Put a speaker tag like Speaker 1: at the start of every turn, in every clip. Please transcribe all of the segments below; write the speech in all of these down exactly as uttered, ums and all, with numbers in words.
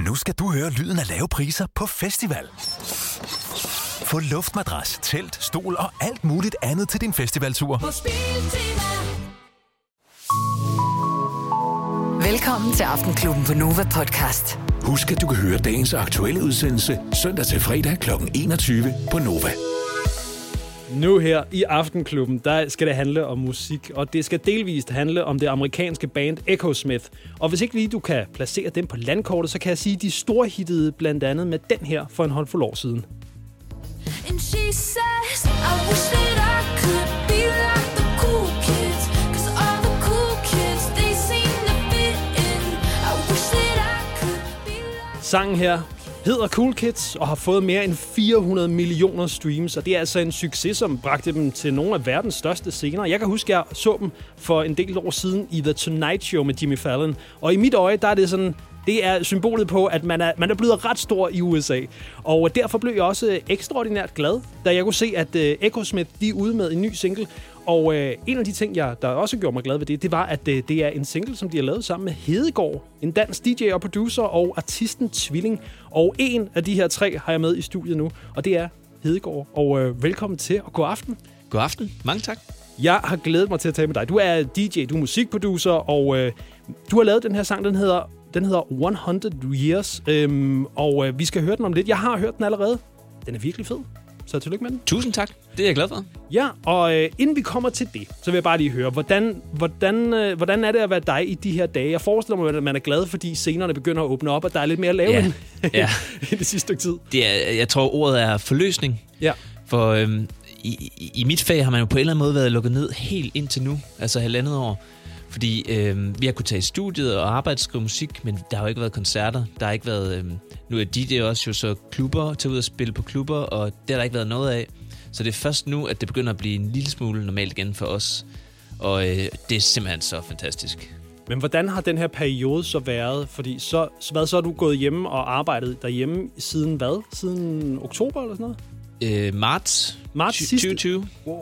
Speaker 1: Nu skal du høre lyden af lave priser på festival. Få luftmadras, telt, stol og alt muligt andet til din festivaltur.
Speaker 2: På Spiltema.
Speaker 3: Velkommen til Aftenklubben på Nova Podcast.
Speaker 4: Husk, at du kan høre dagens aktuelle udsendelse søndag til fredag kl. enogtyve på Nova.
Speaker 5: Nu her i Aftenklubben, der skal det handle om musik, og det skal delvist handle om det amerikanske band Echosmith. Og hvis ikke lige du kan placere dem på landkortet, så kan jeg sige, at de storhittede blandt andet med den her for en håndfuld år siden.
Speaker 2: And she says, I wish that I could be like the cool kids, 'cause all the cool kids, they seem to fit in. I wish that I could be like...
Speaker 5: Sangen her hedder Cool Kids og har fået mere end fire hundrede millioner streams, og det er altså en succes, som bragte dem til nogle af verdens største scener. Jeg kan huske, at jeg så dem for en del år siden i The Tonight Show med Jimmy Fallon, og i mit øje, der er det sådan... Det er symbolet på, at man er, man er blevet ret stor i U S A. Og derfor blev jeg også ekstraordinært glad, da jeg kunne se, at uh, Echosmith, de er ude med en ny single. Og uh, en af de ting, jeg, der også gjorde mig glad ved det, det var, at uh, det er en single, som de har lavet sammen med Hedegaard, en dansk D J og producer, og artisten Tvilling. Og en af de her tre har jeg med i studiet nu, og det er Hedegaard. Og uh, velkommen til, og god aften.
Speaker 6: God aften. Mange tak.
Speaker 5: Jeg har glædet mig til at tale med dig. Du er D J, du er musikproducer, og uh, du har lavet den her sang, den hedder... Den hedder hundrede Years, øhm, og øh, vi skal høre den om lidt. Jeg har hørt den allerede. Den er virkelig fed, så tillykke med den.
Speaker 6: Tusind tak. Det er jeg glad for.
Speaker 5: Ja, og øh, inden vi kommer til det, så vil jeg bare lige høre, hvordan, hvordan, øh, hvordan er det at være dig i de her dage? Jeg forestiller mig, at man er glad, fordi scenerne begynder at åbne op, og der er lidt mere at lave
Speaker 6: ja.
Speaker 5: end
Speaker 6: ja.
Speaker 5: i det sidste stykke tid.
Speaker 6: Det er, jeg tror, ordet er forløsning.
Speaker 5: Ja.
Speaker 6: For øhm, i, i mit fag har man jo på en eller anden måde været lukket ned helt indtil nu, altså halvandet år. Fordi øh, vi har kunnet tage i studiet og arbejde og skrive musik, men der har jo ikke været koncerter. Der har ikke været... Øh, nu er D J også jo så klubber, tage ud og spille på klubber, og det har der ikke været noget af. Så det er først nu, at det begynder at blive en lille smule normalt igen for os. Og øh, det er simpelthen så fantastisk.
Speaker 5: Men hvordan har den her periode så været? Fordi så, så, hvad, så er du gået hjemme og arbejdet derhjemme siden hvad? Siden oktober eller sådan noget?
Speaker 6: Øh, marts,
Speaker 5: marts
Speaker 6: tyve tyve.
Speaker 5: Wow.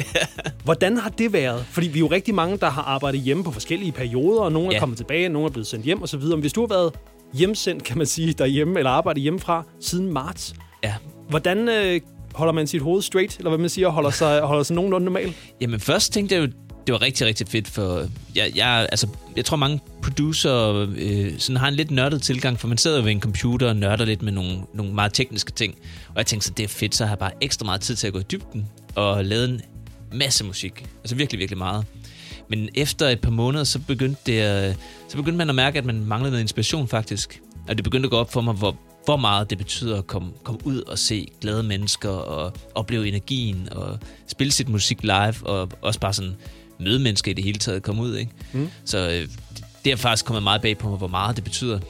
Speaker 5: Hvordan har det været? Fordi vi er jo rigtig mange, der har arbejdet hjemme på forskellige perioder, og nogle er
Speaker 6: ja. kommet
Speaker 5: tilbage, nogle er blevet sendt hjem osv. Men hvis du har været hjemsendt, kan man sige, derhjemme, eller arbejdet hjemmefra siden marts,
Speaker 6: ja.
Speaker 5: hvordan øh, holder man sit hoved straight, eller hvad man siger, holder sig, holder sig nogenlunde normalt?
Speaker 6: Jamen først tænkte jeg jo, det var rigtig, rigtig fedt, for jeg, jeg, altså, jeg tror, mange producer øh, sådan har en lidt nørdet tilgang, for man sidder jo ved en computer og nørder lidt med nogle, nogle meget tekniske ting. Og jeg tænkte så, det er fedt, så har jeg bare ekstra meget tid til at gå i dybden og lave en masse musik. Altså virkelig, virkelig meget. Men efter et par måneder, så begyndte, det at, så begyndte man at mærke, at man manglede noget inspiration faktisk. Og det begyndte at gå op for mig, hvor, hvor meget det betyder at komme, komme ud og se glade mennesker og opleve energien og spille sit musik live og også bare sådan møde mennesker i det hele taget komme ud, ikke? Mm. Så øh, det er faktisk kommet meget bag på mig, hvor meget det betyder.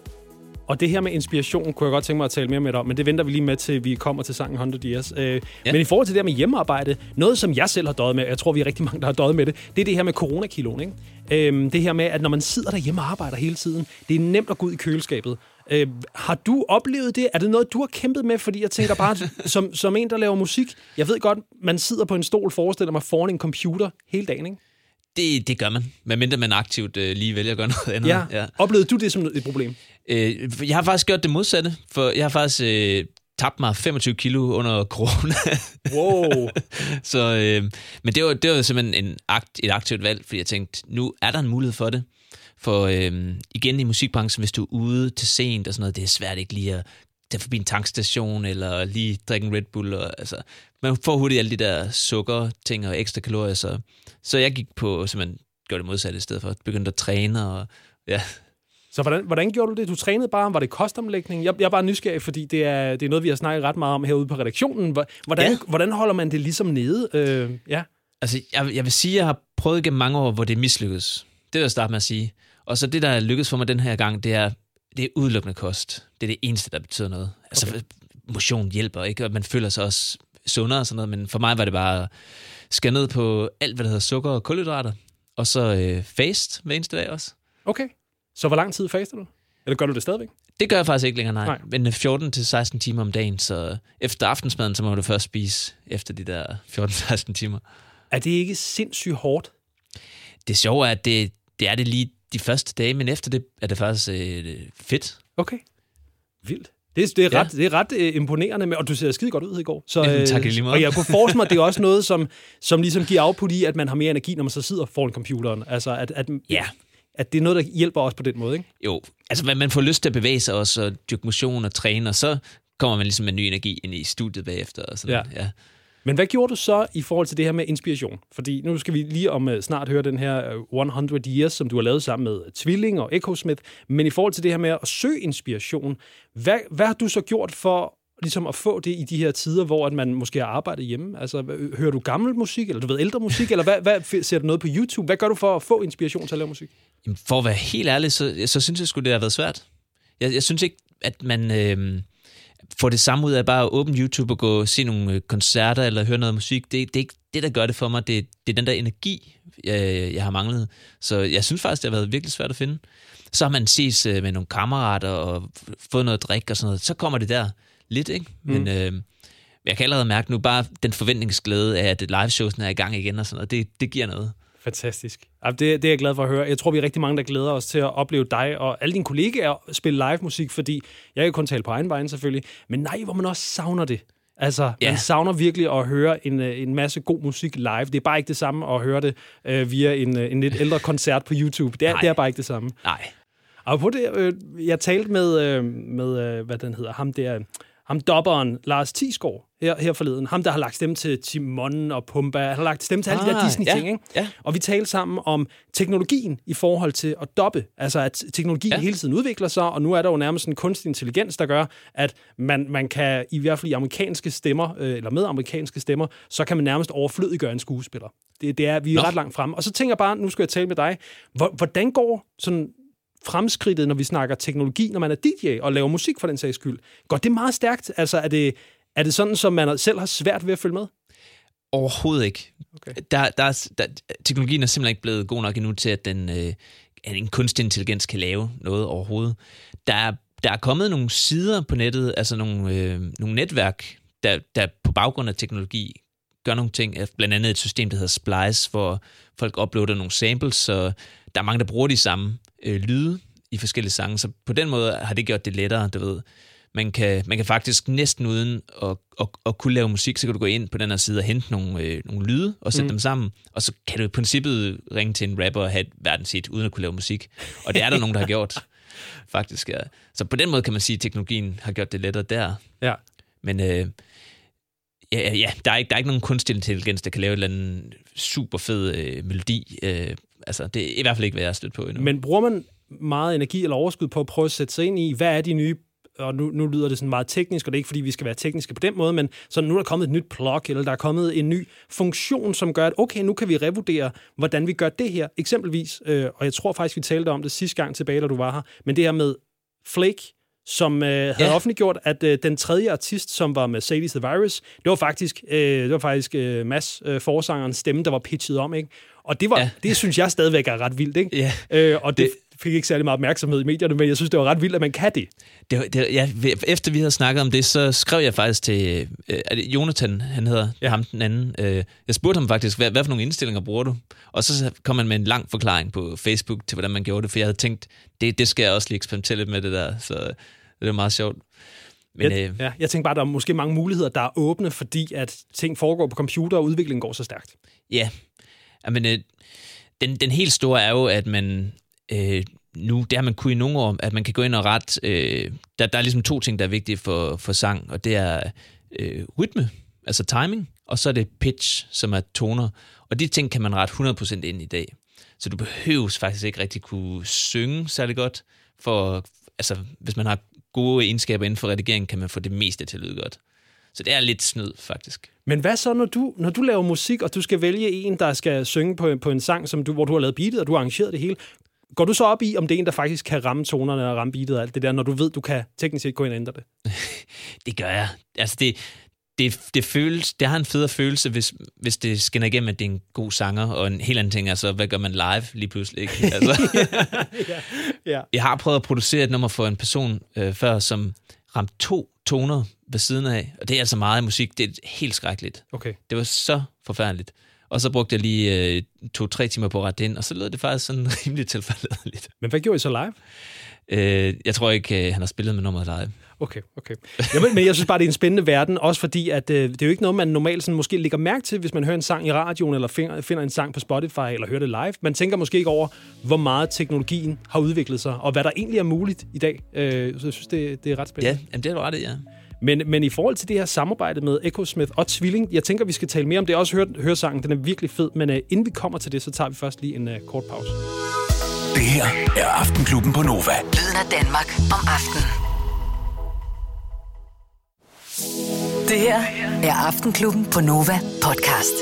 Speaker 5: Og det her med inspiration kunne jeg godt tænke mig at tale mere med dig om, men det venter vi lige med, til vi kommer til sangen hundrede Years. Øh, ja. Men i forhold til det her med hjemmearbejde, noget som jeg selv har døjet med, jeg tror vi er rigtig mange, der har døjet med det, det er det her med coronakiloen, ikke? Øh, det her med, at når man sidder derhjemme og arbejder hele tiden, det er nemt at gå ud i køleskabet. Øh, har du oplevet det? Er det noget, du har kæmpet med? Fordi jeg tænker bare, som, som en, der laver musik, jeg ved godt, man sidder på en stol, forestiller mig, foran en computer hele dagen, ikke?
Speaker 6: Det, det gør man, medmindre man aktivt øh, lige vælger at gøre noget andet.
Speaker 5: Ja.
Speaker 6: Ja.
Speaker 5: Oplevede du det som et problem?
Speaker 6: Øh, jeg har faktisk gjort det modsatte, for jeg har faktisk øh, tabt mig femogtyve kilo under corona.
Speaker 5: Wow.
Speaker 6: Så, øh, men det var, det var simpelthen en akt, et aktivt valg, fordi jeg tænkte, nu er der en mulighed for det. For øh, igen i musikbranchen, hvis du er ude til sent og sådan noget, det er svært ikke lige at tage forbi en tankstation eller lige drikke en Red Bull. Og, altså, man får hurtigt alle de der sukkerting og ekstra kalorier, så, så jeg gik på simpelthen gjorde det modsatte i stedet for. Begyndte at træne og ja.
Speaker 5: Så hvordan, hvordan gjorde du det? Du trænede bare? Var det kostomlægning? Jeg, jeg er bare nysgerrig, fordi det er, det er noget, vi har snakket ret meget om herude på redaktionen. Hvordan, ja. hvordan holder man det ligesom nede? Øh, ja.
Speaker 6: Altså, jeg, jeg vil sige, at jeg har prøvet gennem mange år, hvor det mislykkedes. Det vil jeg starte med at sige. Og så det, der er lykkedes for mig den her gang, det er, det er udelukkende kost. Det er det eneste, der betyder noget. Altså, okay. Motion hjælper, ikke? Og man føler sig også sundere og sådan noget, men for mig var det bare skære ned på alt, hvad der hedder sukker og kulhydrater. Og så øh, fast hver eneste dag også.
Speaker 5: Okay. Så hvor lang tid faster du? Eller gør du det stadigvæk?
Speaker 6: Det gør jeg faktisk ikke længere, nej. nej.
Speaker 5: Men
Speaker 6: fjorten til seksten timer om dagen, så efter aftensmaden, så må du først spise efter de der fjorten til seksten timer.
Speaker 5: Er det ikke sindssygt hårdt?
Speaker 6: Det sjove er, at det, det er det lige de første dage, men efter det er det faktisk øh, fedt.
Speaker 5: Okay. Vildt. Det, det er
Speaker 6: Ja.
Speaker 5: ret, det er ret øh, imponerende, med, og du ser skide godt ud i går. Så,
Speaker 6: Jamen, tak
Speaker 5: øh,
Speaker 6: lige meget.
Speaker 5: og jeg kunne forestille mig, at det er også noget, som, som ligesom giver output i, at man har mere energi, når man så sidder foran computeren. Altså, at, at,
Speaker 6: Ja.
Speaker 5: at det er noget, der hjælper os på den måde, ikke?
Speaker 6: Jo, altså man- man får lyst til at bevæge sig også, og dyrke motion og træne, og så kommer man ligesom med ny energi ind i studiet bagefter. Og sådan.
Speaker 5: Ja.
Speaker 6: Ja.
Speaker 5: Men hvad gjorde du så i forhold til det her med inspiration? Fordi nu skal vi lige om uh, snart høre den her uh, hundrede Years, som du har lavet sammen med Tvilling og Echo Smith. Men i forhold til det her med at søge inspiration, hvad, hvad har du så gjort for ligesom at få det i de her tider, hvor at man måske har arbejdet hjemme? Altså, h- hører du gammel musik, eller du ved ældre musik, eller hvad, hvad, ser du noget på YouTube? Hvad gør du for at få inspiration til at lave musik?
Speaker 6: Jamen, for at være helt ærlig, så, så synes jeg sgu, det har været svært. Jeg, jeg synes ikke, at man øh, får det samme ud af bare at åbne YouTube og gå og se nogle øh, koncerter eller høre noget musik. Det, det er ikke det, der gør det for mig. Det, det er den der energi, jeg, jeg har manglet. Så jeg synes faktisk, det har været virkelig svært at finde. Så har man ses øh, med nogle kammerater og fået noget drik og sådan noget. Så kommer det der lidt, ikke? Men mm. øh, jeg kan allerede mærke nu bare den forventningsglæde af, at liveshowsen er i gang igen og sådan noget. Det, det giver noget.
Speaker 5: Fantastisk. Det, det er jeg glad for at høre. Jeg tror, vi er rigtig mange, der glæder os til at opleve dig og alle dine kollegaer spille live musik, fordi jeg kan kun tale på egen vejen selvfølgelig, men nej, hvor man også savner det. Altså,
Speaker 6: Ja.
Speaker 5: man savner virkelig at høre en, en masse god musik live. Det er bare ikke det samme at høre det øh, via en, en lidt ældre koncert på YouTube. Det er, det er bare ikke det samme.
Speaker 6: Nej.
Speaker 5: Og på det, øh, jeg talte med, øh, med øh, hvad den hedder, ham der, ham dobberen, Lars Thiesgaard, her, her forleden. Ham, der har lagt stemme til Timon og Pumba. Han har lagt stemme til alle ah, de der
Speaker 6: Ah,
Speaker 5: Disney-ting,
Speaker 6: ja,
Speaker 5: ikke?
Speaker 6: ja.
Speaker 5: Og vi talte sammen om teknologien i forhold til at dobbe. Altså, at teknologien ja. hele tiden udvikler sig, og nu er der jo nærmest en kunstig intelligens, der gør, at man, man kan, i hvert fald i amerikanske stemmer, øh, eller med amerikanske stemmer, så kan man nærmest overflødiggøre en skuespiller. Det, det er, vi er Nå. ret langt frem. Og så tænker jeg bare, nu skal jeg tale med dig. Hvordan går sådan fremskridtet, når vi snakker teknologi, når man er D J og laver musik for den sags skyld? Går det meget stærkt? Altså, er det, er det sådan, som man selv har svært ved at følge med?
Speaker 6: Overhovedet ikke.
Speaker 5: Okay.
Speaker 6: Der, der er, der, teknologien er simpelthen ikke blevet god nok endnu til, at den, øh, at en kunstig intelligens kan lave noget overhovedet. Der er, der er kommet nogle sider på nettet, altså nogle, øh, nogle netværk, der, der på baggrund af teknologi gør nogle ting. Blandt andet et system, der hedder Splice, hvor folk uploader nogle samples, så der er mange, der bruger de samme øh, lyde i forskellige sange. Så på den måde har det gjort det lettere, du ved. Man kan, man kan faktisk næsten uden at, at, at kunne lave musik, så kan du gå ind på den her side og hente nogle, øh, nogle lyde og sætte mm. dem sammen, og så kan du i princippet ringe til en rapper og have et verdenshit uden at kunne lave musik. Og det er der nogen, der har gjort, faktisk. Ja. Så på den måde kan man sige, at teknologien har gjort det lettere der.
Speaker 5: Ja.
Speaker 6: Men øh, ja, ja, der er ikke, der er ikke nogen kunstig intelligens, der kan lave en eller anden super fed øh, melodi. Øh, altså, det er i hvert fald ikke, hvad jeg har stødt på endnu.
Speaker 5: Men bruger man meget energi eller overskud på at prøve at sætte sig ind i, hvad er de nye, og nu, nu lyder det sådan meget teknisk, og det er ikke, fordi vi skal være tekniske på den måde, men så nu er der kommet et nyt plug, eller der er kommet en ny funktion, som gør, at okay, nu kan vi revurdere, hvordan vi gør det her. Eksempelvis, øh, og jeg tror faktisk, vi talte om det sidste gang tilbage, da du var her, men det her med Flake, som øh, havde ja. offentliggjort, at øh, den tredje artist, som var med Sadie the Virus, det var faktisk, øh, det var faktisk øh, Mads, øh, forsangerens stemme, der var pitchet om, ikke? Og det, var, ja. det synes jeg stadigvæk er ret vildt, ikke?
Speaker 6: Ja.
Speaker 5: Øh, og det, det fik ikke særlig meget opmærksomhed i medierne, men jeg synes, det var ret vildt, at man kan det.
Speaker 6: det, det ja, efter vi havde snakket om det, så skrev jeg faktisk til øh, er det Jonathan, han hedder, ja. ham den anden. Øh, jeg spurgte ham faktisk, hvad, hvad for nogle indstillinger bruger du? Og så kom han med en lang forklaring på Facebook til, hvordan man gjorde det, for jeg havde tænkt, det, det skal jeg også lige eksperimentere lidt med det der, så det er meget sjovt. Men,
Speaker 5: jeg,
Speaker 6: øh,
Speaker 5: ja, jeg tænker bare, at der er måske mange muligheder, der er åbne, fordi at ting foregår på computer, og udviklingen går så stærkt.
Speaker 6: Ja, men øh, den, den helt store er jo, at man øh, nu, det har man kunnet i nogle år, at man kan gå ind og ret, øh, der, der er ligesom to ting, der er vigtige for, for sang, og det er øh, rytme, altså timing, og så er det pitch, som er toner, og de ting kan man rette hundrede procent ind i dag. Så du behøves faktisk ikke rigtig kunne synge særlig godt, for altså, hvis man har gode egenskaber inden for redigering, kan man få det meste til at lyde godt. Så det er lidt snyd, faktisk.
Speaker 5: Men hvad så, når du, når du laver musik, og du skal vælge en, der skal synge på, på en sang, som du, hvor du har lavet beatet, og du har arrangeret det hele, går du så op i, om det er en, der faktisk kan ramme tonerne og ramme beatet og alt det der, når du ved, du kan teknisk set gå ind og ændre det?
Speaker 6: Det gør jeg. Altså, det, det, det, føles, det har en federe følelse, hvis, hvis det skinner igennem, at det er en god sanger, og en helt anden ting, altså, hvad gør man live lige pludselig? Ikke? Altså,
Speaker 5: ja, ja.
Speaker 6: Jeg har prøvet at producere et nummer for en person øh, før, som ramte to toner ved siden af, og det er altså meget i musik, det er helt skrækkeligt.
Speaker 5: Okay.
Speaker 6: Det var så forfærdeligt. Og så brugte jeg lige øh, to-tre timer på at rette ind, og så lød det faktisk sådan rimelig tilfældigt.
Speaker 5: Men hvad gjorde I så live?
Speaker 6: Øh, jeg tror ikke, han har spillet med nummeret live.
Speaker 5: Okay, okay. Jamen, men jeg synes bare, det er en spændende verden, også fordi, at øh, det er jo ikke noget, man normalt sådan, måske lægger mærke til, hvis man hører en sang i radioen, eller finder, finder en sang på Spotify, eller hører det live. Man tænker måske ikke over, hvor meget teknologien har udviklet sig, og hvad der egentlig er muligt i dag. Øh, så jeg synes, det, det er ret spændende.
Speaker 6: Ja, jamen, det er ret det, ja.
Speaker 5: Men, men i forhold til det her samarbejde med Echosmith og Tvilling, jeg tænker, vi skal tale mere om det. Også hør, hør sangen, den er virkelig fed, men uh, inden vi kommer til det, så tager vi først lige en uh, kort pause.
Speaker 1: Det her er Aftenklubben på Nova.
Speaker 3: Lyden af Danmark om aftenen. Det her er Aftenklubben på Nova podcast.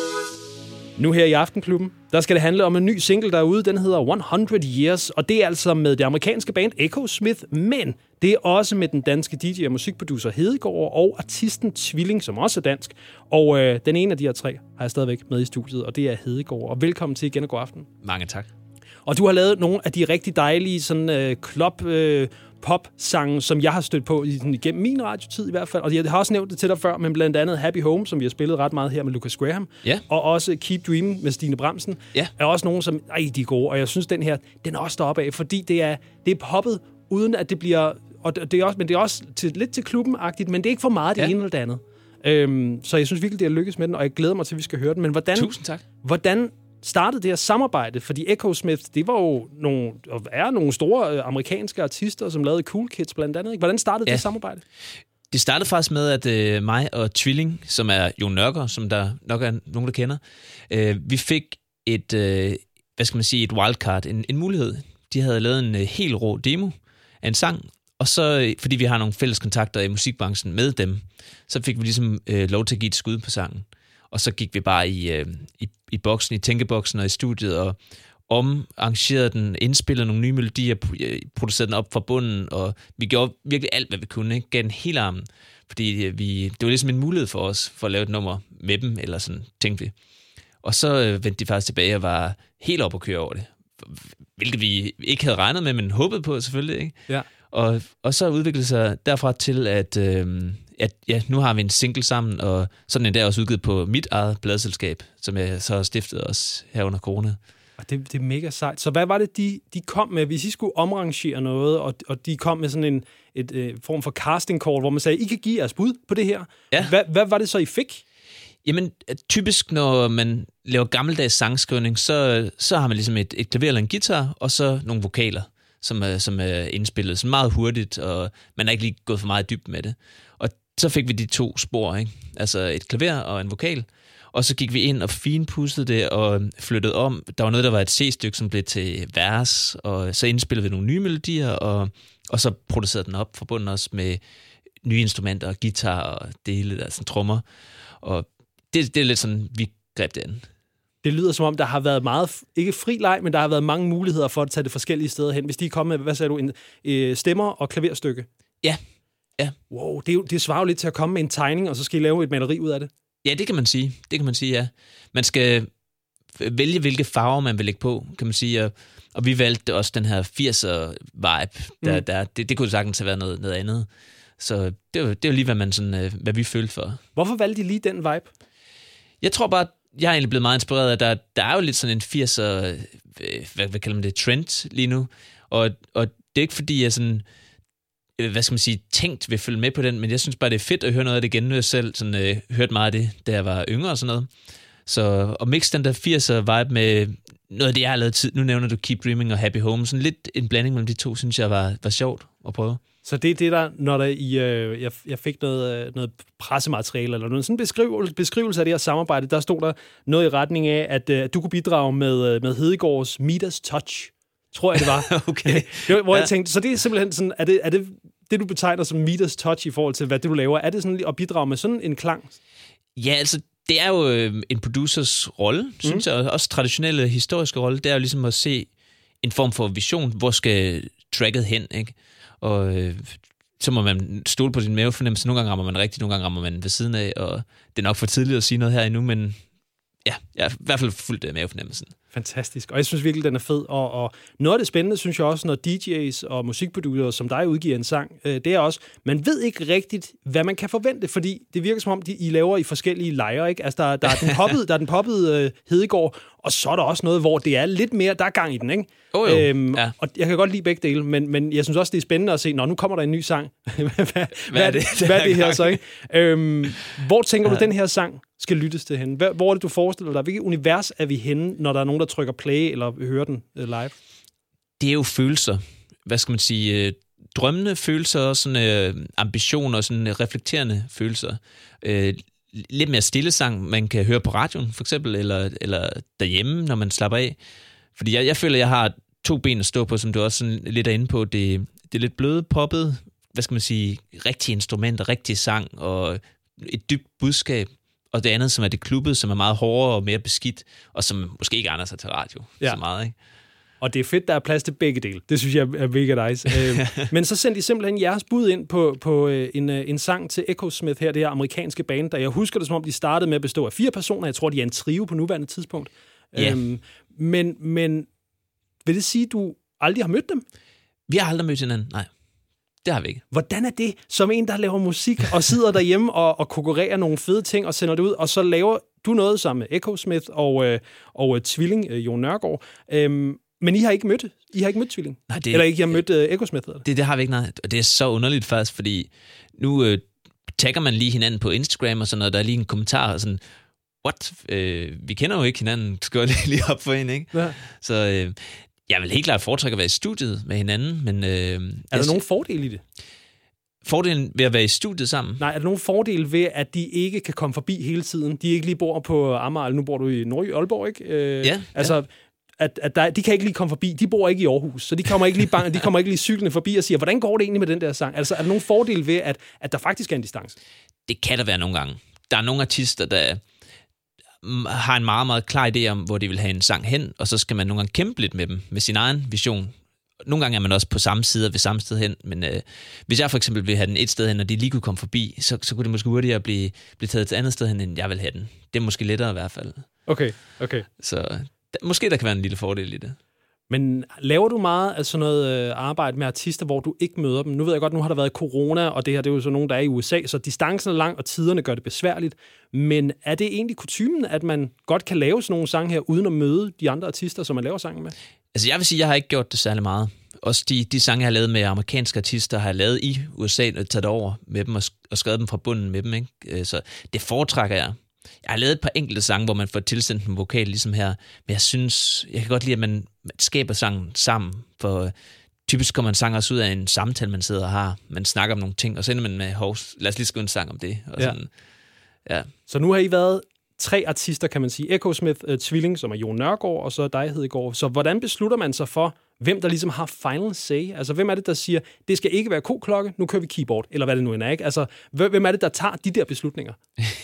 Speaker 5: Nu her i Aftenklubben, der skal det handle om en ny single, der er ude. Den hedder hundrede years, og det er altså med det amerikanske band Echosmith, men det er også med den danske D J og musikproducer Hedegaard og artisten Tvilling, som også er dansk. Og øh, den ene af de her tre har jeg stadigvæk med i studiet, og det er Hedegaard. Og velkommen til igen og god aften.
Speaker 6: Mange tak.
Speaker 5: Og du har lavet nogle af de rigtig dejlige sådan øh, club øh, pop-sange, som jeg har stødt på igennem min radiotid i hvert fald. Og jeg har også nævnt det til dig før, men blandt andet Happy Home, som vi har spillet ret meget her med Lucas Graham.
Speaker 6: Ja.
Speaker 5: Og også Keep Dreaming med Stine Bramsen.
Speaker 6: Ja.
Speaker 5: Er også nogen, som ej, de er gode. Og jeg synes, den her, den er også deroppe af, fordi det er, det er poppet, uden at det bliver... Og det er også, men det er også til, lidt til klubben-agtigt, men det er ikke for meget det ja. ene eller det andet. Øhm, så jeg synes virkelig, det er lykkes med den, og jeg glæder mig til, at vi skal høre den. Men hvordan...
Speaker 6: Tusind tak.
Speaker 5: Hvordan startede det her samarbejde? Fordi Echosmith, det var jo nogle, og er nogle store øh, amerikanske artister, som lavede Cool Kids blandt andet. Ikke? Hvordan startede ja. det samarbejde?
Speaker 6: Det startede faktisk med, at øh, mig og Tvilling, som er Jon Nørgaard, som der nok er nogen, der kender, øh, vi fik et, øh, hvad skal man sige, et wildcard, en, en mulighed. De havde lavet en øh, helt rå demo af en sang, og så, fordi vi har nogle fælles kontakter i musikbranchen med dem, så fik vi ligesom øh, lov til at give et skud på sangen. Og så gik vi bare i, øh, i, i boksen, i tænkeboksen og i studiet og omarrangerede den, indspillede nogle nye melodier, producerede den op fra bunden, og vi gjorde virkelig alt, hvad vi kunne, ikke? Gav den hele armen, fordi vi, det var ligesom en mulighed for os, for at lave et nummer med dem, eller sådan, tænkte vi. Og så øh, vendte de faktisk tilbage og var helt op at køre over det, hvilket vi ikke havde regnet med, men håbede på selvfølgelig, ikke?
Speaker 5: Ja.
Speaker 6: Og, og så udviklede det sig derfra til, at, øh, at ja, nu har vi en single sammen, og sådan en der også udgivet på mit eget bladselskab, som jeg så har stiftet også her under corona.
Speaker 5: Og det, det er mega sejt. Så hvad var det, de, de kom med, hvis I skulle omrangere noget, og, og de kom med sådan en et, et form for casting call, hvor man sagde, I kan give jeres bud på det her.
Speaker 6: Ja.
Speaker 5: Hvad, hvad var det så, I fik?
Speaker 6: Jamen, typisk når man laver gammeldags sangskrivning, så, så har man ligesom et, et klaver eller en guitar, og så nogle vokaler, som er, som er indspillet så meget hurtigt, og man er ikke lige gået for meget dybt med det. Og så fik vi de to spor, ikke? Altså et klaver og en vokal, og så gik vi ind og finpustede det og flyttede om. Der var noget, der var et C-stykke, som blev til vers, og så indspillede vi nogle nye melodier, og, og så producerede den op, forbundet også med nye instrumenter og guitar og dele, der sådan trommer. Og det, det er lidt sådan, vi greb det an.
Speaker 5: Det lyder som om, der har været meget, ikke fri leg, men der har været mange muligheder for at tage det forskellige steder hen. Hvis de er kommet med, hvad sagde du, en, øh, stemmer og klaverstykke?
Speaker 6: Ja. ja.
Speaker 5: Wow, det, er jo, det svarer jo lidt til at komme med en tegning, og så skal I lave et maleri ud af det.
Speaker 6: Ja, det kan man sige. Det kan man sige, ja. Man skal vælge, hvilke farver man vil lægge på, kan man sige. Og, og vi valgte også den her firser-vibe. Der, mm. der, det, det kunne sagtens have været noget, noget andet. Så det var, det var lige, hvad, man sådan, hvad vi følte for.
Speaker 5: Hvorfor valgte de lige den vibe?
Speaker 6: Jeg tror bare, jeg er egentlig blevet meget inspireret af, der, der er jo lidt sådan en firser, hvad, hvad kalder man det, trend lige nu. Og, og det er ikke fordi, jeg sådan, hvad skal man sige, tænkt vil følge med på den, men jeg synes bare, det er fedt at høre noget af det igen. Nu har jeg selv sådan, øh, hørt meget af det, da jeg var yngre og sådan noget. Så at mixe den der firser-vibe med noget af det, jeg har lavet tid. Nu nævner du Keep Dreaming og Happy Home. Sådan lidt en blanding mellem de to, synes jeg var, var sjovt at prøve. Så
Speaker 5: det er det, der, når der I, øh, jeg, jeg fik noget, noget pressemateriale, eller noget sådan en beskrivelse, beskrivelse af det her samarbejde, der stod der noget i retning af, at, øh, at du kunne bidrage med, med Hedegaards Midas Touch, tror jeg det var.
Speaker 6: Okay.
Speaker 5: Det var, hvor
Speaker 6: ja.
Speaker 5: jeg tænkte, så det er simpelthen sådan, er det, er det det, du betegner som Midas Touch i forhold til, hvad det, du laver? Er det sådan at bidrage med sådan en klang?
Speaker 6: Ja, altså, det er jo øh, en producers rolle, mm. synes jeg, også traditionelle historiske rolle, det er jo ligesom at se en form for vision, hvor skal tracket hen, ikke? Og øh, så må man stole på sin mavefornemmelse. Nogle gange rammer man rigtigt, nogle gange rammer man ved siden af, og det er nok for tidligt at sige noget her endnu, men ja, jeg har i hvert fald fuldt det med fornemmelsen.
Speaker 5: Fantastisk. Og jeg synes virkelig, den er fed. Og, og noget af det spændende, synes jeg også, når D J's og musikproducere som dig udgiver en sang, øh, det er også, man ved ikke rigtigt, hvad man kan forvente, fordi det virker som om, de, I laver i forskellige lejre, ikke? Altså, der, der er den poppede, der er den poppede øh, Hedegaard, og så er der også noget, hvor det er lidt mere, der er gang i den, ikke?
Speaker 6: Oh, jo.
Speaker 5: Øhm,
Speaker 6: ja.
Speaker 5: Og jeg kan godt lide begge dele, men, men jeg synes også, det er spændende at se, når nu kommer der en ny sang. hvad, hvad, hvad er det, det, hvad er det her så, ikke? Øhm, hvor tænker ja. du, den her sang skal lyttes til henne? Hvor er det, du forestiller dig? Hvilket univers er vi henne, når der er nogen, der trykker play eller hører den live?
Speaker 6: Det er jo følelser. Hvad skal man sige? Drømmende følelser, og sådan, øh, ambitioner og sådan, øh, reflekterende følelser. Øh, lidt mere stille sang, man kan høre på radioen, for eksempel, eller, eller derhjemme, når man slapper af. Fordi jeg, jeg føler, jeg har to ben at stå på, som du også sådan lidt er inde på. Det, det er lidt bløde, poppet, hvad skal man sige, rigtige instrumenter, rigtig sang, og et dybt budskab. Og det andet, som er det klubbede, som er meget hårdere og mere beskidt, og som måske ikke egner sig til radio ja. så meget, ikke?
Speaker 5: Og det er fedt, der er plads til begge dele. Det synes jeg er mega nice. Men så sendte I simpelthen jeres bud ind på, på en, en sang til Echosmith her, det her amerikanske band, der jeg husker det, som om de startede med at bestå af fire personer. Jeg tror, de er en trio på nuværende tidspunkt.
Speaker 6: Yeah.
Speaker 5: Øhm, men, men vil det sige, at du aldrig har mødt dem?
Speaker 6: Vi har aldrig mødt hinanden, nej. Det har vi ikke.
Speaker 5: Hvordan er det, som en, der laver musik og sidder derhjemme og, og konkurrerer nogle fede ting og sender det ud, og så laver du noget sammen med Echosmith og, øh, og øh, Tvilling, øh, Jon Nørgaard. Øhm, men I har ikke mødt, I har ikke mødt Tvilling? Nej, det, eller ikke, I har mødt øh, Echosmith? Eller?
Speaker 6: Det, det har vi ikke, nej. Og det er så underligt faktisk, fordi nu øh, tagger man lige hinanden på Instagram og sådan noget, der er lige en kommentar og sådan, what? Øh, vi kender jo ikke hinanden, skal jeg lige op for en, ikke? Ja. Så øh, jeg vil helt klart foretrække at være i studiet med hinanden, men... Øh,
Speaker 5: er der nogen fordele i det?
Speaker 6: Fordelen ved at være i studiet sammen?
Speaker 5: Nej, er der nogen fordel ved, at de ikke kan komme forbi hele tiden? De ikke lige bor på Amager, nu bor du i Nordjy, Aalborg, ikke? Øh,
Speaker 6: ja.
Speaker 5: Altså,
Speaker 6: ja.
Speaker 5: at, at der, de kan ikke lige komme forbi. De bor ikke i Aarhus, så de kommer ikke lige, bang, de kommer ikke lige cyklende forbi og siger, hvordan går det egentlig med den der sang? Altså, er der nogen fordel ved, at, at der faktisk er en distance?
Speaker 6: Det kan der være nogle gange. Der er nogle artister, der har en meget, meget klar idé om, hvor de vil have en sang hen, og så skal man nogle gange kæmpe lidt med dem, med sin egen vision. Nogle gange er man også på samme side og ved samme sted hen, men øh, hvis jeg for eksempel vil have den et sted hen, og de lige kunne komme forbi, så, så kunne det måske hurtigere blive, blive taget et andet sted hen, end jeg vil have den. Det er måske lettere i hvert fald.
Speaker 5: Okay, okay.
Speaker 6: Så der, måske der kan være en lille fordel i det.
Speaker 5: Men laver du meget af sådan noget øh, arbejde med artister, hvor du ikke møder dem? Nu ved jeg godt, nu har der været corona, og det her det er jo så nogen, der er i U S A, så distancen er lang, og tiderne gør det besværligt. Men er det egentlig kutymen, at man godt kan lave sådan nogle sange her, uden at møde de andre artister, som man laver sange med?
Speaker 6: Altså jeg vil sige, jeg har ikke gjort det særlig meget. Også de, de sange, jeg har lavet med amerikanske artister, har jeg lavet i U S A, og taget over med dem og, og skrevet dem fra bunden med dem, ikke? Så det foretrækker jeg. Jeg har lavet et par enkelte sange, hvor man får tilsendt en vokal, ligesom her, men jeg synes, jeg kan godt lide, at man skaber sangen sammen, for typisk kommer en sang også ud af en samtale, man sidder og har. Man snakker om nogle ting, og så ender man med, hov, lad os lige skrive en sang om det. Og sådan. Ja. Ja.
Speaker 5: Så nu har I været tre artister, kan man sige. Echosmith, uh, Tvilling, som er Jon Nørgaard, og så dig, Hedegaard. Så hvordan beslutter man sig for, hvem der ligesom har final say? Altså, hvem er det, der siger, det skal ikke være koklokke, nu kører vi keyboard, eller hvad det nu end er, ikke? Altså, hvem er det, der tager de der beslutninger?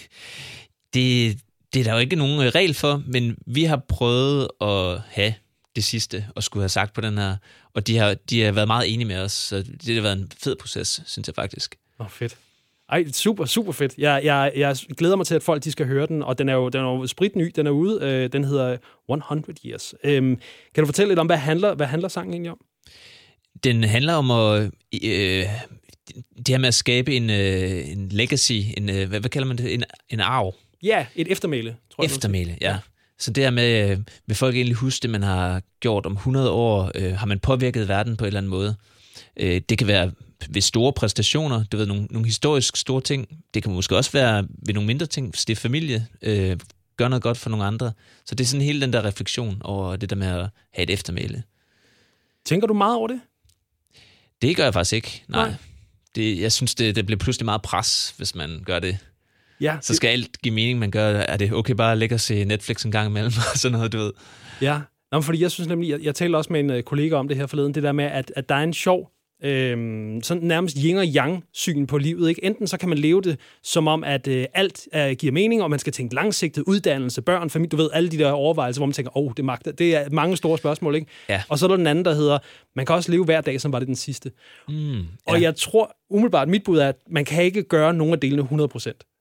Speaker 6: det, det er der jo ikke nogen regel for, men vi har prøvet at have det sidste, og skulle have sagt på den her, og de har, de har været meget enige med os, så det har været en fed proces, synes jeg faktisk.
Speaker 5: Åh, oh, fedt. Ej, super, super fedt. Jeg, jeg, jeg glæder mig til, at folk de skal høre den, og den er jo, den er jo spritny, den er ude, øh, den hedder hundrede Years. Øhm, kan du fortælle lidt om, hvad handler, hvad handler sangen egentlig om?
Speaker 6: Den handler om at, øh, det her med at skabe en, øh, en legacy, en, øh, hvad, hvad kalder man det, en, en arv.
Speaker 5: Ja, et eftermæle, tror jeg.
Speaker 6: Eftermæle, ja. ja. Så det her med, øh, vil folk egentlig huske det, man har gjort om hundrede år, øh, har man påvirket verden på en eller anden måde. Øh, det kan være ved store præstationer, du ved, nogle, nogle historisk store ting. Det kan måske også være ved nogle mindre ting, hvis det er familie, øh, gør noget godt for nogle andre. Så det er sådan hele den der refleksion over det der med at have et eftermæle.
Speaker 5: Tænker du meget over det?
Speaker 6: Det gør jeg faktisk ikke, nej.
Speaker 5: nej.
Speaker 6: Det, jeg synes, det, det bliver pludselig meget pres, hvis man gør det.
Speaker 5: Ja,
Speaker 6: så skal alt give mening, man gør. Er det okay bare at lægge og se Netflix en gang imellem, og sådan noget, du ved.
Speaker 5: Ja, Nå, fordi jeg synes nemlig, jeg, jeg talte også med en uh, kollega om det her forleden, det der med, at, at der er en sjov, øhm, sådan nærmest yin og yang syn på livet, ikke? Enten så kan man leve det som om, at øh, alt øh, giver mening, og man skal tænke langsigtet, uddannelse, børn, familie, du ved, alle de der overvejelser, hvor man tænker, åh, oh, det magter. Det er mange store spørgsmål, ikke?
Speaker 6: Ja.
Speaker 5: Og så er der den anden, der hedder, man kan også leve hver dag, som var det den sidste.
Speaker 6: Mm, ja.
Speaker 5: Og jeg tror umiddelbart, mit bud er, at man kan ikke gøre nogen af delene hundrede procent.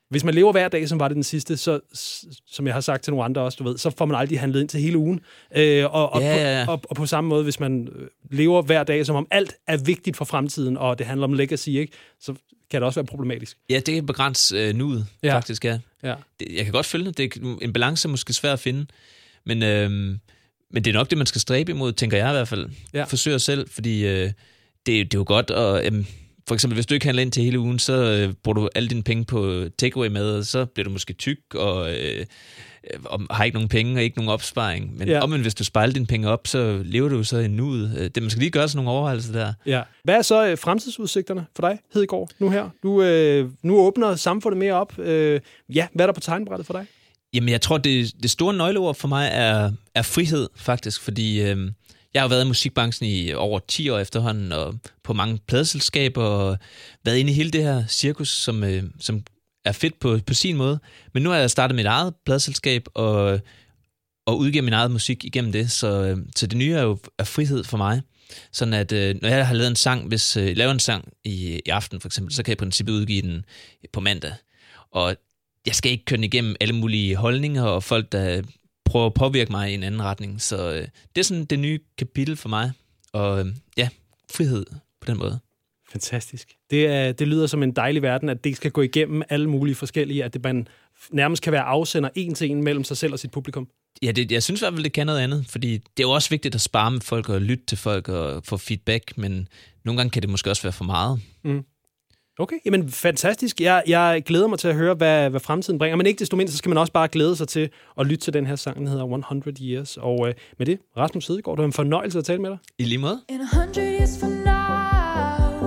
Speaker 5: Hvis man lever hver dag, som var det den sidste, så, som jeg har sagt til nogle andre også, du ved, så får man aldrig handlet ind til hele ugen. Øh, og, og,
Speaker 6: ja, ja, ja.
Speaker 5: På, og, og på samme måde, hvis man lever hver dag, som om alt er vigtigt for fremtiden, og det handler om legacy, ikke, så kan det også være problematisk.
Speaker 6: Ja, det er begrænset øh, nuet, ja. faktisk, ja. ja. Det, jeg kan godt følge det. Det er en balance, er måske svær at finde, men, øh, men det er nok det, man skal stræbe imod, tænker jeg i hvert fald. Ja. Forsøger selv, fordi øh, det, det er jo godt at... Øh, For eksempel, hvis du ikke handler ind til hele ugen, så øh, bruger du alle dine penge på takeaway mad, og så bliver du måske tyk og, øh, og har ikke nogen penge og ikke nogen opsparing. Men ja. omvendt, hvis du sparer dine penge op, så lever du så i nuet. Det, man skal lige gøre sådan nogle overvejelser der. Ja.
Speaker 5: Hvad er så øh, fremtidsudsigterne for dig, Hedegaard, nu her? Nu, øh, nu åbner samfundet mere op. Øh, ja, hvad er der på tegnebrættet for dig?
Speaker 6: Jamen, jeg tror, det, det store nøgleord for mig er, er frihed, faktisk, fordi... Øh, Jeg har været i musikbranchen i over ti år efterhånden, og på mange pladeselskaber, og været inde i hele det her cirkus, som, øh, som er fedt på, på sin måde. Men nu har jeg startet mit eget pladeselskab, og, og udgiver min eget musik igennem det, så, øh, så det nye er jo er frihed for mig. Sådan at, øh, når jeg har lavet en sang, hvis øh, jeg laver en sang i, i aften for eksempel, så kan jeg i princippet udgive den på mandag. Og jeg skal ikke køre den igennem alle mulige holdninger, og folk, der... prøve at påvirke mig i en anden retning. Så øh, det er sådan det nye kapitel for mig. Og øh, ja, frihed på den måde.
Speaker 5: Fantastisk. Det, er, det lyder som en dejlig verden, at det skal gå igennem alle mulige forskellige, at det man nærmest kan være afsender en til en mellem sig selv og sit publikum.
Speaker 6: Ja, det, jeg synes i hvert fald, det kan noget andet, fordi det er jo også vigtigt at spare med folk og lytte til folk og få feedback, men nogle gange kan det måske også være for meget.
Speaker 5: Mm. Okay, jamen fantastisk. Jeg, jeg glæder mig til at høre, hvad, hvad fremtiden bringer. Men ikke desto mindre, så skal man også bare glæde sig til at lytte til den her sang, den hedder hundrede Years. Og øh, med det, Rasmus Hedegaard, det var en fornøjelse at tale med dig.
Speaker 6: I lige måde.
Speaker 2: In a hundred years from now,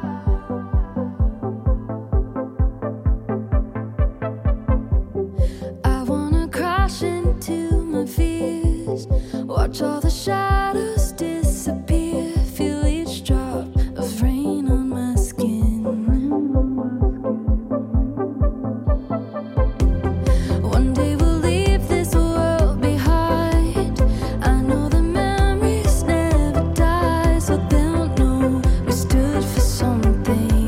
Speaker 2: I wanna crash into my fears, watch all the shadows disappear, feel each drop of rain on my skin. One day we'll leave this world behind. I know the memories never die, so they'll know we stood for something.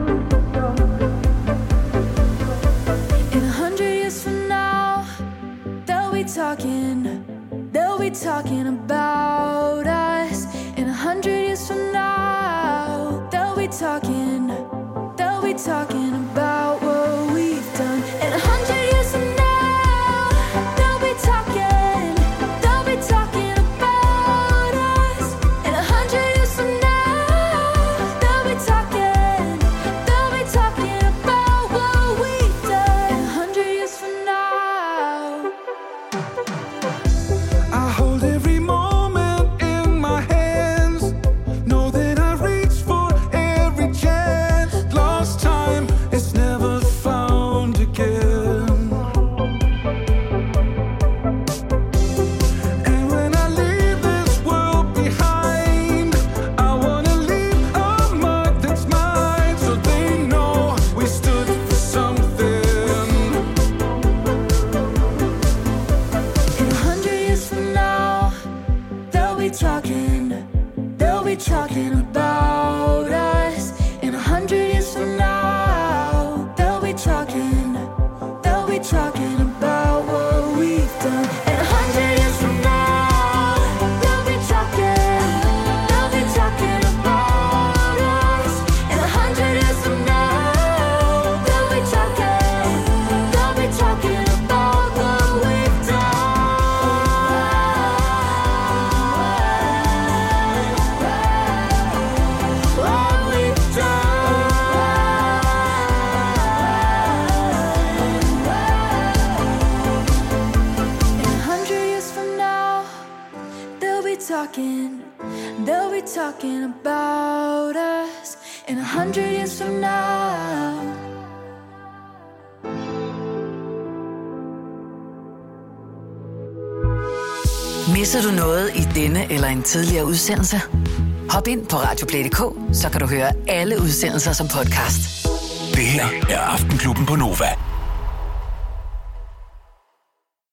Speaker 2: In a hundred years from now, they'll be talking, they'll be talking about us. In a hundred years from now, they'll be talking, they'll be talking about what we've done. In a hundred years from now, they'll be talking, they'll be talking about us. In a hundred years from now, they'll be talking, they'll be talking about what we've done. In a hundred years from now,
Speaker 7: I hold every moment in my hands. Know that I reach for every chance. Lost time is never found again. And when I leave this world behind, I wanna leave a mark that's mine, so they know we stood for something.
Speaker 2: in a hundred years from now, they'll be talking, they'll be talking about us. In a hundred years from now, they'll be talking, they'll be talking about what we've done. In a hundred years from now, they'll be talking, they'll be talking about us. In a hundred years from now, they'll be talking, they'll be talking about what we've done. What we've done. In a hundred years from now, they'll be talking, they'll be talking about us. In a hundred years from now.
Speaker 3: Misser du noget i denne eller en tidligere udsendelse? Hop ind på radioplay punktum d k, så kan du høre alle udsendelser som podcast.
Speaker 4: Det her er Aftenklubben på Nova.